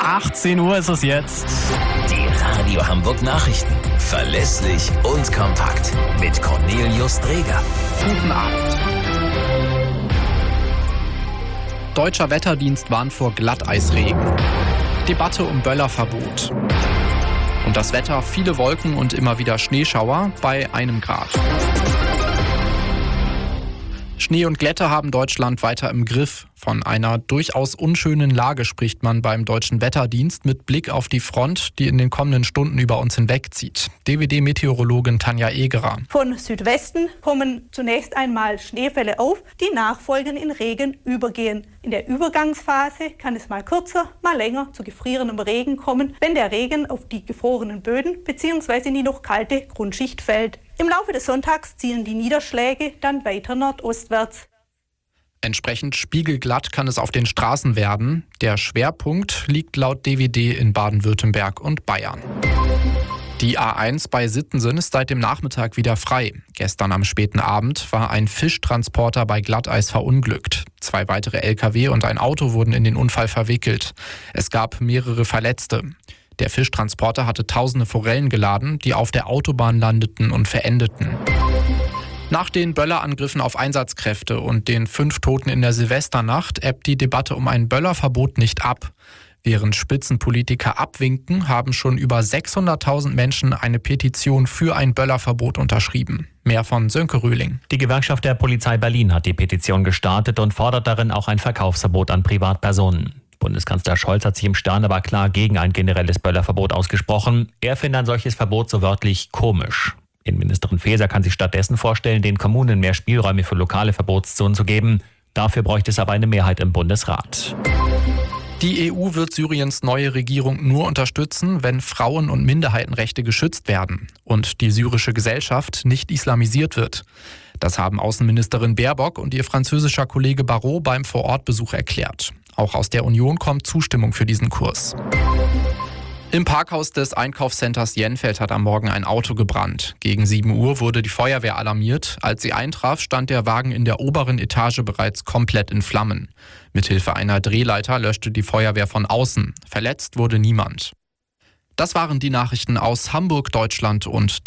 18 Uhr ist es jetzt. Die Radio Hamburg Nachrichten. Verlässlich und kompakt. Mit Cornelius Dreger. Guten Abend. Deutscher Wetterdienst warnt vor Glatteisregen. Debatte um Böllerverbot. Und das Wetter, viele Wolken und immer wieder Schneeschauer bei 1 Grad. Schnee und Glätte haben Deutschland weiter im Griff. Von einer durchaus unschönen Lage spricht man beim Deutschen Wetterdienst mit Blick auf die Front, die in den kommenden Stunden über uns hinwegzieht. DWD-Meteorologin Tanja Egerer. Von Südwesten kommen zunächst einmal Schneefälle auf, die nachfolgend in Regen übergehen. In der Übergangsphase kann es mal kürzer, mal länger zu gefrierendem Regen kommen, wenn der Regen auf die gefrorenen Böden bzw. in die noch kalte Grundschicht fällt. Im Laufe des Sonntags ziehen die Niederschläge dann weiter nordostwärts. Entsprechend spiegelglatt kann es auf den Straßen werden. Der Schwerpunkt liegt laut DWD in Baden-Württemberg und Bayern. Die A1 bei Sittensen ist seit dem Nachmittag wieder frei. Gestern am späten Abend war ein Fischtransporter bei Glatteis verunglückt. 2 weitere Lkw und ein Auto wurden in den Unfall verwickelt. Es gab mehrere Verletzte. Der Fischtransporter hatte tausende Forellen geladen, die auf der Autobahn landeten und verendeten. Nach den Böllerangriffen auf Einsatzkräfte und den 5 Toten in der Silvesternacht ebbt die Debatte um ein Böllerverbot nicht ab. Während Spitzenpolitiker abwinken, haben schon über 600.000 Menschen eine Petition für ein Böllerverbot unterschrieben. Mehr von Sönke Röhling. Die Gewerkschaft der Polizei Berlin hat die Petition gestartet und fordert darin auch ein Verkaufsverbot an Privatpersonen. Bundeskanzler Scholz hat sich im Stern aber klar gegen ein generelles Böllerverbot ausgesprochen. Er findet ein solches Verbot so wörtlich komisch. Innenministerin Faeser kann sich stattdessen vorstellen, den Kommunen mehr Spielräume für lokale Verbotszonen zu geben. Dafür bräuchte es aber eine Mehrheit im Bundesrat. Die EU wird Syriens neue Regierung nur unterstützen, wenn Frauen- und Minderheitenrechte geschützt werden und die syrische Gesellschaft nicht islamisiert wird. Das haben Außenministerin Baerbock und ihr französischer Kollege Barrot beim Vorortbesuch erklärt. Auch aus der Union kommt Zustimmung für diesen Kurs. Im Parkhaus des Einkaufscenters Jenfeld hat am Morgen ein Auto gebrannt. Gegen 7 Uhr wurde die Feuerwehr alarmiert. Als sie eintraf, stand der Wagen in der oberen Etage bereits komplett in Flammen. Mithilfe einer Drehleiter löschte die Feuerwehr von außen. Verletzt wurde niemand. Das waren die Nachrichten aus Hamburg, Deutschland und